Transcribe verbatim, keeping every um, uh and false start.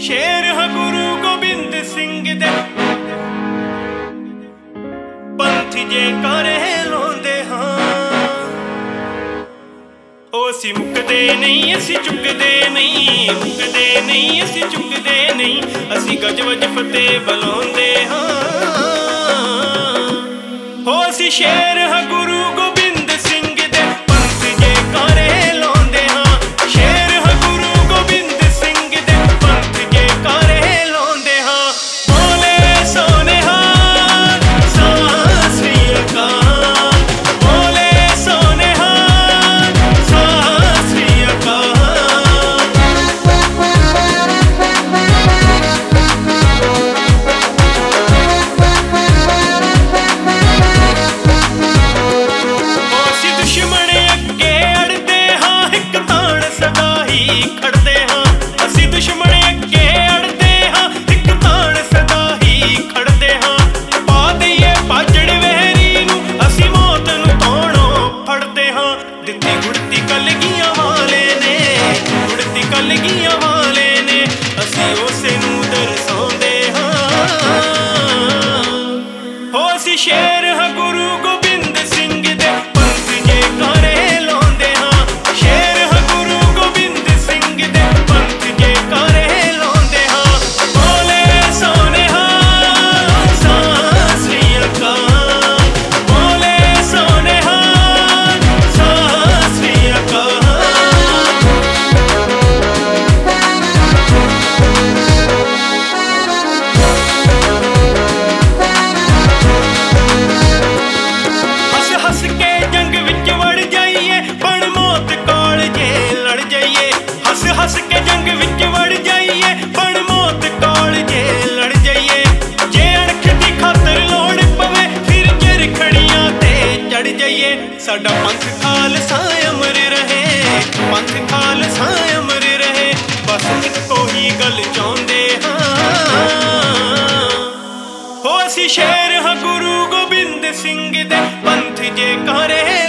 शेर हाँ गुरु गोबिंद सिंह दे पंथ जे करे लाउंदे हाँ ओ असीं मुकदे नहीं असीं चुकदे नहीं मुकदे नहीं असीं चुकदे नहीं असीं गज वज फतेह बुलाउंदे हाँ हो असीं शेर हाँ गुरु गोबिंद सिंह दे पंथ जे करे लाउंदे हाँ शेर हाँ गुरु गोबिंद सिंह दे पंथ जे करे लाउंदे हाँ बोले सोने हाँ सत श्री अकाल बोले सोने हाँ सत श्री अकाल ਅਸੀਂ ਦੁਸ਼ਮਣ ਅੱਗੇ ਅੜਦੇ ਹਾਂ ਇੱਕ ਤਾਣ ਸਦਾ ਹੀ ਖੜਦੇ ਹਾਂ ਅਸੀਂ ਦੁਸ਼ਮਣ ਅੱਗੇ ਅੜਦੇ ਹਾਂ ਇੱਕ ਤਾਣ ਸਦਾ ਹੀ ਖੜਦੇ ਹਾਂ ਪਾ ਦਈਏ ਪਾਜੜ ਵਹਿਰੀ ਨੂੰ ਅਸੀਂ ਮੌਤ ਨੂੰ ਤੋੜੋਂ ਫੜਦੇ ਹਾਂ ਦਿੱਤੀ ਗੁੜਤੀ ਕਲਗੀਆਂ ਵਾਲੇ ਨੇ ਗੁੜਤੀ ਕਲਗੀਆਂ ਵਾਲੇ ਨੇ ਅਸੀਂ ਉਸੇ ਨੂੰ ਦਰਸਾਉਂਦੇ ਹਾਂ ਹੋ ਅਸੀਂ ਸ਼ੇਰ ਹਾਂ ਗੁਰੂ ਗੋਬਿੰਦ ਸਿੰਘ ਦੇ ਪੰਥ ਜੇ ਕਰੇ ਲਾਉਂਦੇ ਹਾਂ ਸ਼ੇਰ ਹਾਂ ਗੁਰੂ ਗੋਬਿੰਦ ਸਿੰਘ ਦੇ ਪੰਥ ਜੇ ਕਰੇ ਲਾਉਂਦੇ ਹਾਂ ਬੋਲੇ ਸੋਨੇ ਹਾਂ ਸਤ ਸ਼੍ਰੀ ਅਕਾਲ ਬੋਲੇ ਸੋਨੇ ਹਾਂ ਸਤ ਸ਼੍ਰੀ ਅਕਾਲ ਹੱਸ ਹੱਸ ਕੇ ਜੰਗ ਵਿੱਚ ਵੜ ਜਾਈਏ ਬਣ ਮੌਤ ਕਾਲ ਜੇ ਲੜ ਜਾਈਏ ਹੱਸ ਹੱਸ ਕੇ ਜੰਗ ਵਿੱਚ ਵੜ ਜਾਈਏ ਬਣ ਮੌਤ ਕਾਲ ਜੇ ਲੜ ਜਾਈਏ ਜੇ ਅਣਖ ਦੀ ਖਾਤਰ ਲੋੜ ਪਵੇ ਫਿਰ ਚਰਖੜੀਆਂ ਤੇ ਚੜ ਜਾਈਏ ਸਾਡਾ ਪੰਥ ਖਾਲਸਾ ਅਮਰ ਰਹੇ ਪੰਥ ਖਾਲਸਾ ਅਮਰ ਰਹੇ ਬਸ ਇੱਕੋ ਹੀ ਗੱਲ ਚਾਹੁੰਦੇ ਹਾਂ ਹੋ ਅਸੀਂ ਸ਼ੇਰ ਹਾਂ ਗੁਰੂ ਗੋਬਿੰਦ ਸਿੰਘ ਦੇ ਪੰਥ ਜੇ ਕਰੇ